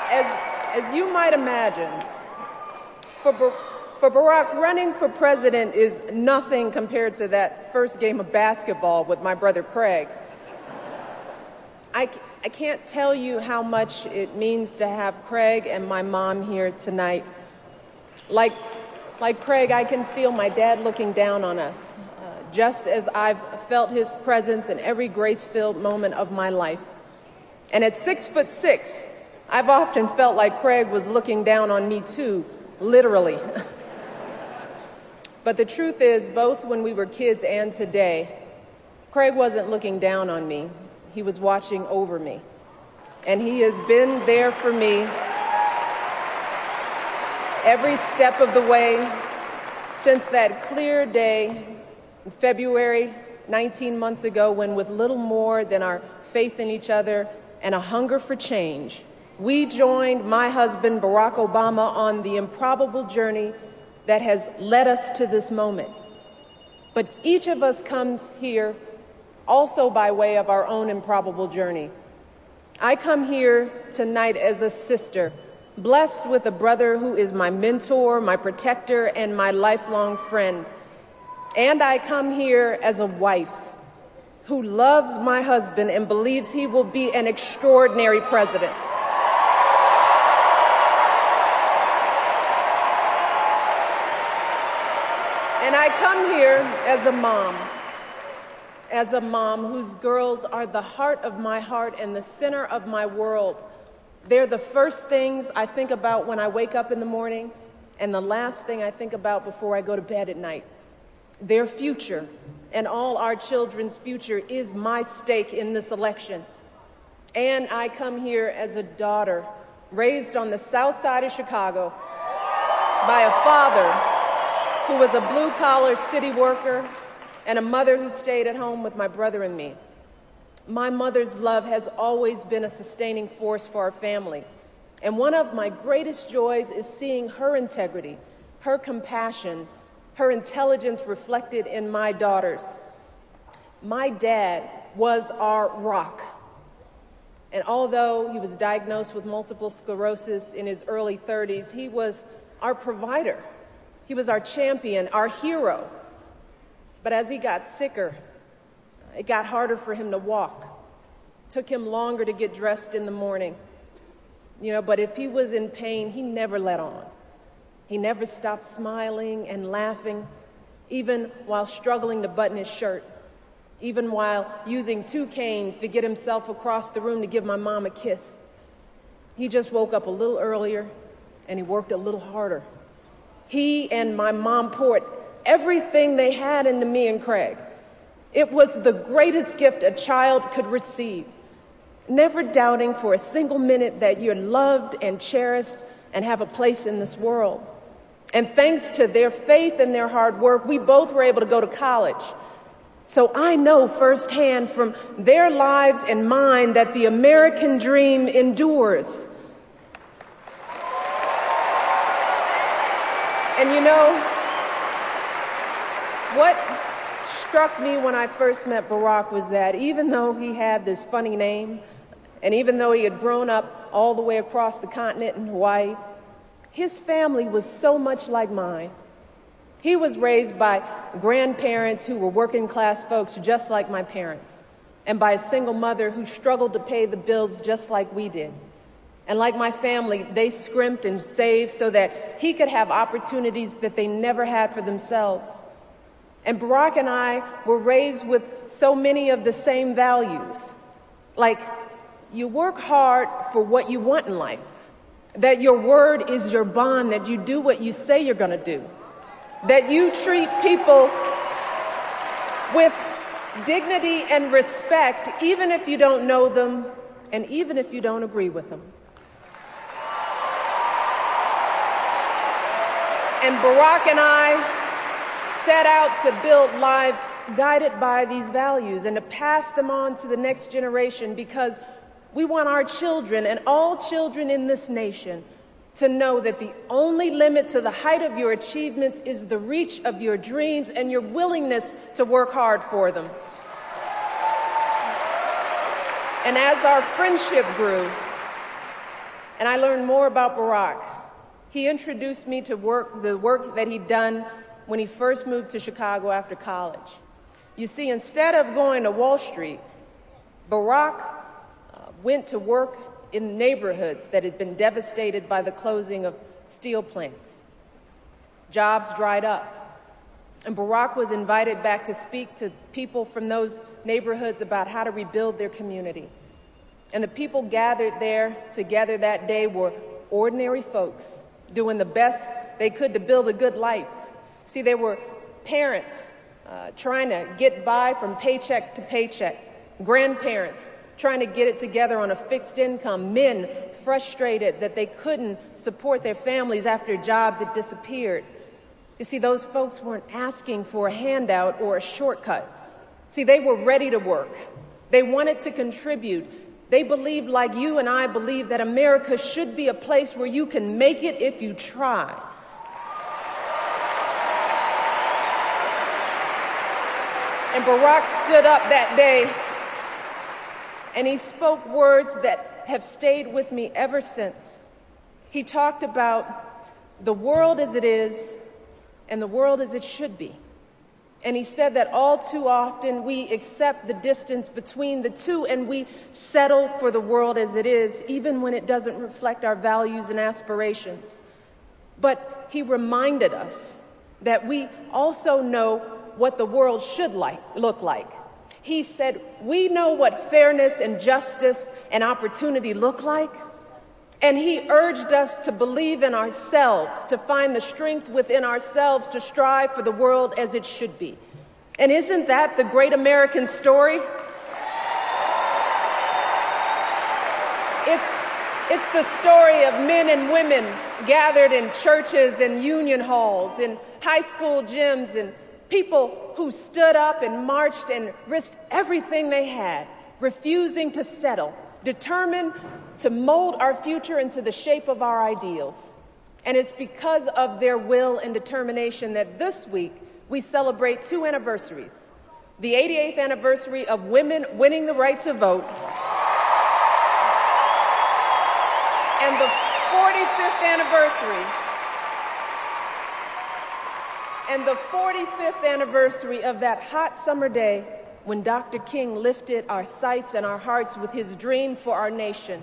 As you might imagine, for Barack, running for president is nothing compared to that first game of basketball with my brother Craig. I can't tell you how much it means to have Craig and my mom here tonight. Like Craig, I can feel my dad looking down on us, just as I've felt his presence in every grace-filled moment of my life. And at 6'6", I've often felt like Craig was looking down on me too, literally. But the truth is, both when we were kids and today, Craig wasn't looking down on me. He was watching over me. And he has been there for me every step of the way since that clear day in February 19 months ago, when with little more than our faith in each other and a hunger for change, we joined my husband, Barack Obama, on the improbable journey that has led us to this moment. But each of us comes here also by way of our own improbable journey. I come here tonight as a sister, blessed with a brother who is my mentor, my protector, and my lifelong friend. And I come here as a wife who loves my husband and believes he will be an extraordinary president. And I come here as a mom whose girls are the heart of my heart and the center of my world. They're the first things I think about when I wake up in the morning and the last thing I think about before I go to bed at night. Their future and all our children's future is my stake in this election. And I come here as a daughter raised on the south side of Chicago by a father who was a blue-collar city worker and a mother who stayed at home with my brother and me. My mother's love has always been a sustaining force for our family. And one of my greatest joys is seeing her integrity, her compassion, her intelligence reflected in my daughters. My dad was our rock. And although he was diagnosed with multiple sclerosis in his early 30s, he was our provider. He was our champion, our hero. But as he got sicker, it got harder for him to walk. It took him longer to get dressed in the morning. But if he was in pain, he never let on. He never stopped smiling and laughing, even while struggling to button his shirt, even while using 2 canes to get himself across the room to give my mom a kiss. He just woke up a little earlier, and he worked a little harder. He and my mom poured everything they had into me and Craig. It was the greatest gift a child could receive, never doubting for a single minute that you're loved and cherished and have a place in this world. And thanks to their faith and their hard work, we both were able to go to college. So I know firsthand from their lives and mine that the American dream endures. And what struck me when I first met Barack was that even though he had this funny name, and even though he had grown up all the way across the continent in Hawaii, his family was so much like mine. He was raised by grandparents who were working class folks just like my parents, and by a single mother who struggled to pay the bills just like we did. And like my family, they scrimped and saved so that he could have opportunities that they never had for themselves. And Barack and I were raised with so many of the same values. Like, you work hard for what you want in life, that your word is your bond, that you do what you say you're going to do, that you treat people with dignity and respect, even if you don't know them and even if you don't agree with them. And Barack and I set out to build lives guided by these values and to pass them on to the next generation, because we want our children and all children in this nation to know that the only limit to the height of your achievements is the reach of your dreams and your willingness to work hard for them. And as our friendship grew, and I learned more about Barack. He introduced me to the work that he'd done when he first moved to Chicago after college. You see, instead of going to Wall Street, Barack went to work in neighborhoods that had been devastated by the closing of steel plants. Jobs dried up, and Barack was invited back to speak to people from those neighborhoods about how to rebuild their community. And the people gathered there together that day were ordinary folks doing the best they could to build a good life. See, they were parents trying to get by from paycheck to paycheck, grandparents trying to get it together on a fixed income, men frustrated that they couldn't support their families after jobs had disappeared. You see, those folks weren't asking for a handout or a shortcut. See, they were ready to work. They wanted to contribute. They believed, like you and I believe, that America should be a place where you can make it if you try. And Barack stood up that day, and he spoke words that have stayed with me ever since. He talked about the world as it is and the world as it should be. And he said that all too often we accept the distance between the two and we settle for the world as it is, even when it doesn't reflect our values and aspirations. But he reminded us that we also know what the world should look like. He said, we know what fairness and justice and opportunity look like. And he urged us to believe in ourselves, to find the strength within ourselves to strive for the world as it should be. And isn't that the great American story? It's the story of men and women gathered in churches and union halls, in high school gyms, and people who stood up and marched and risked everything they had, refusing to settle, determined to mold our future into the shape of our ideals. And it's because of their will and determination that this week we celebrate two anniversaries. The 88th anniversary of women winning the right to vote, and the 45th anniversary of that hot summer day when Dr. King lifted our sights and our hearts with his dream for our nation.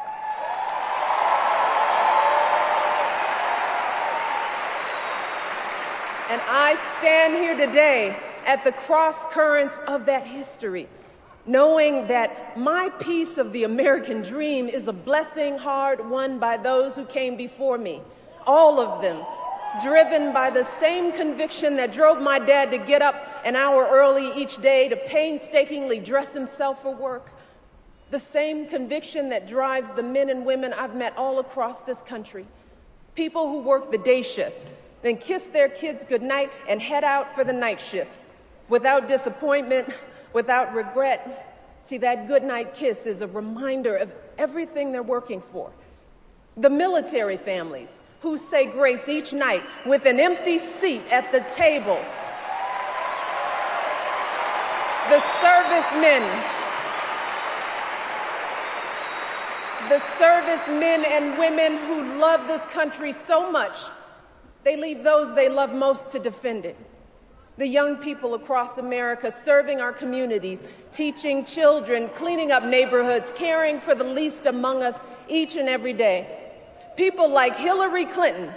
And I stand here today at the cross currents of that history, knowing that my piece of the American dream is a blessing hard won by those who came before me, all of them driven by the same conviction that drove my dad to get up an hour early each day to painstakingly dress himself for work, the same conviction that drives the men and women I've met all across this country, people who work the day shift, then kiss their kids goodnight and head out for the night shift without disappointment, without regret. See, that goodnight kiss is a reminder of everything they're working for. The military families who say grace each night with an empty seat at the table. The servicemen and women who love this country so much, they leave those they love most to defend it. The young people across America serving our communities, teaching children, cleaning up neighborhoods, caring for the least among us each and every day. People like Hillary Clinton,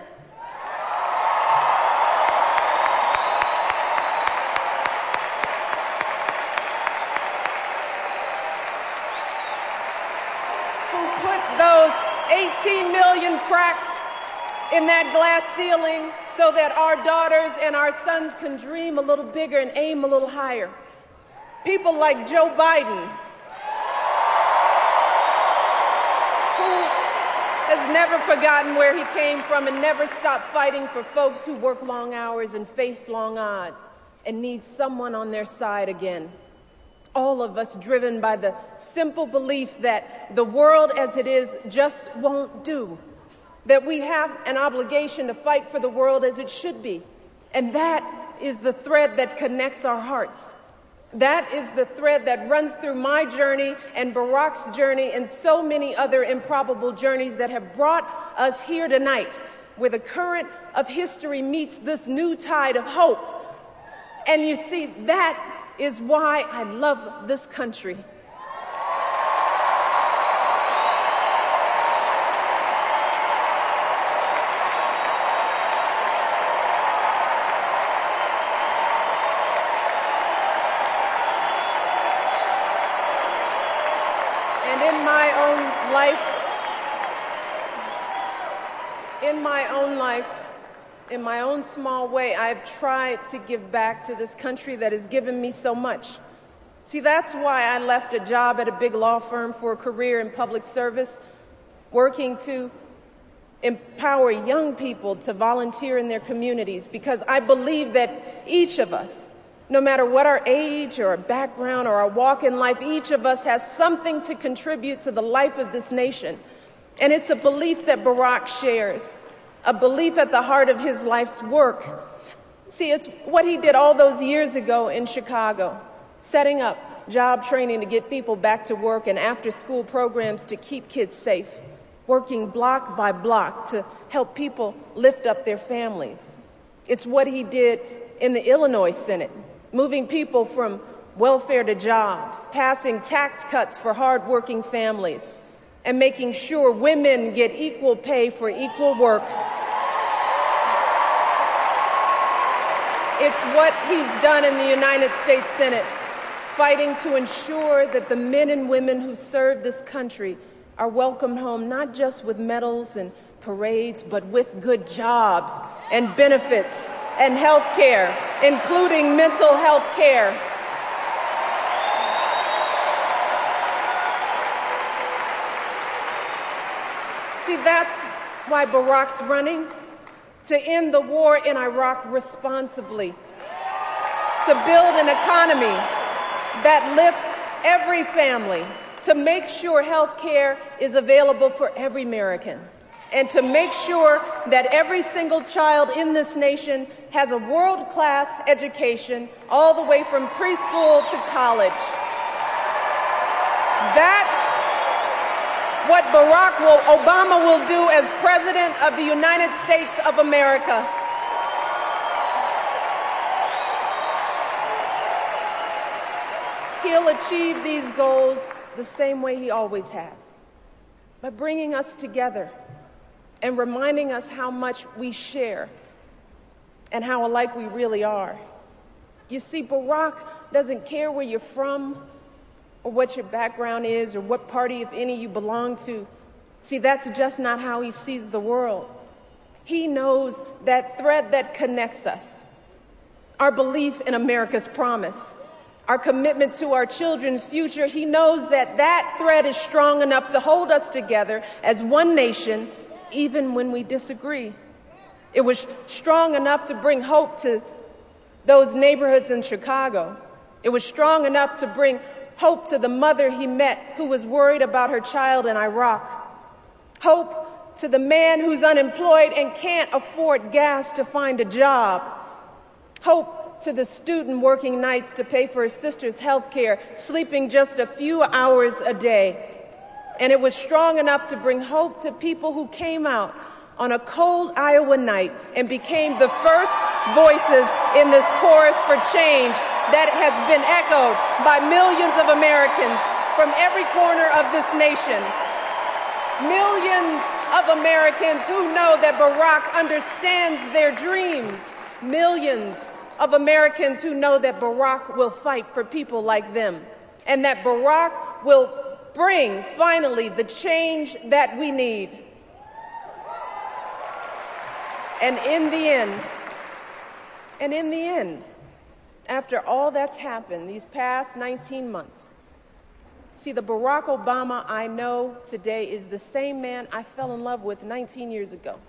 who put those 18 million cracks in that glass ceiling so that our daughters and our sons can dream a little bigger and aim a little higher. People like Joe Biden, has never forgotten where he came from and never stopped fighting for folks who work long hours and face long odds and need someone on their side again. All of us driven by the simple belief that the world as it is just won't do, that we have an obligation to fight for the world as it should be. And that is the thread that connects our hearts. That is the thread that runs through my journey and Barack's journey and so many other improbable journeys that have brought us here tonight, where the current of history meets this new tide of hope. And you see, that is why I love this country. And in my own small way, I've tried to give back to this country that has given me so much. See, that's why I left a job at a big law firm for a career in public service, working to empower young people to volunteer in their communities, because I believe that each of us, no matter what our age or our background or our walk in life, each of us has something to contribute to the life of this nation. And it's a belief that Barack shares, a belief at the heart of his life's work. See, it's what he did all those years ago in Chicago, setting up job training to get people back to work and after-school programs to keep kids safe, working block by block to help people lift up their families. It's what he did in the Illinois Senate, moving people from welfare to jobs, passing tax cuts for hardworking families, and making sure women get equal pay for equal work. It's what he's done in the United States Senate, fighting to ensure that the men and women who serve this country are welcomed home not just with medals and parades, but with good jobs and benefits and health care, including mental health care. See, that's why Barack's running, to end the war in Iraq responsibly, to build an economy that lifts every family, to make sure health care is available for every American, and to make sure that every single child in this nation has a world-class education all the way from preschool to college. That's what Obama will do as President of the United States of America. He'll achieve these goals the same way he always has, by bringing us together and reminding us how much we share and how alike we really are. You see, Barack doesn't care where you're from or what your background is or what party, if any, you belong to. See, that's just not how he sees the world. He knows that thread that connects us, our belief in America's promise, our commitment to our children's future. He knows that that thread is strong enough to hold us together as one nation, even when we disagree. It was strong enough to bring hope to those neighborhoods in Chicago. It was strong enough to bring hope to the mother he met who was worried about her child in Iraq. Hope to the man who's unemployed and can't afford gas to find a job. Hope to the student working nights to pay for his sister's health care, sleeping just a few hours a day. And it was strong enough to bring hope to people who came out on a cold Iowa night and became the first voices in this chorus for change that has been echoed by millions of Americans from every corner of this nation. Millions of Americans who know that Barack understands their dreams. Millions of Americans who know that Barack will fight for people like them, and that Barack will bring, finally, the change that we need. And in the end, after all that's happened these past 19 months, see, the Barack Obama I know today is the same man I fell in love with 19 years ago.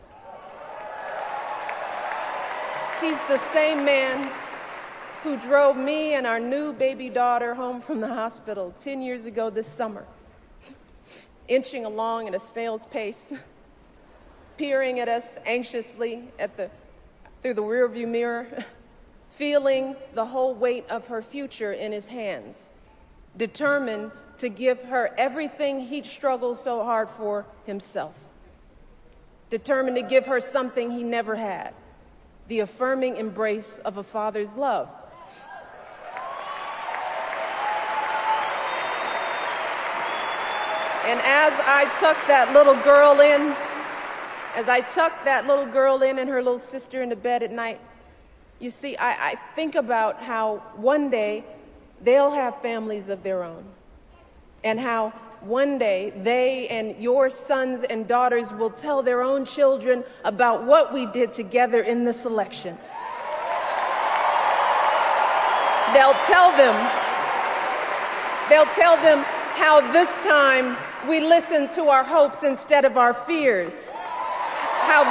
He's the same man who drove me and our new baby daughter home from the hospital 10 years ago this summer, inching along at a snail's pace, peering at us anxiously through the rearview mirror, feeling the whole weight of her future in his hands, determined to give her everything he'd struggled so hard for himself, determined to give her something he never had, the affirming embrace of a father's love. And as I tucked that little girl in, and her little sister into bed at night, you see, I think about how one day they'll have families of their own, and how one day they and your sons and daughters will tell their own children about what we did together in this election. They'll tell them how this time we listened to our hopes instead of our fears. How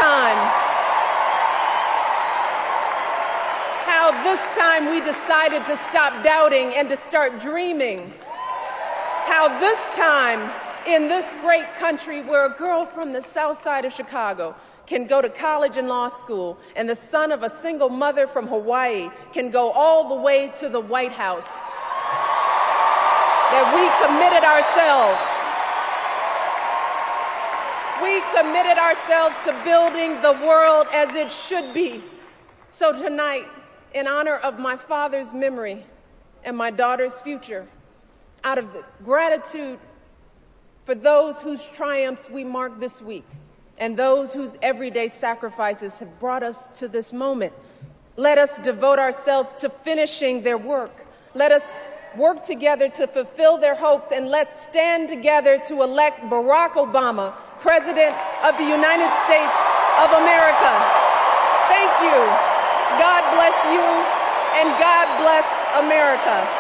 this time we decided to stop doubting and to start dreaming. How this time in this great country where a girl from the south side of Chicago can go to college and law school, and the son of a single mother from Hawaii can go all the way to the White House, that we committed ourselves to building the world as it should be. So tonight, in honor of my father's memory and my daughter's future, out of gratitude for those whose triumphs we mark this week and those whose everyday sacrifices have brought us to this moment, let us devote ourselves to finishing their work. Let us work together to fulfill their hopes, and let's stand together to elect Barack Obama, President of the United States of America. Thank you. God bless you, and God bless America.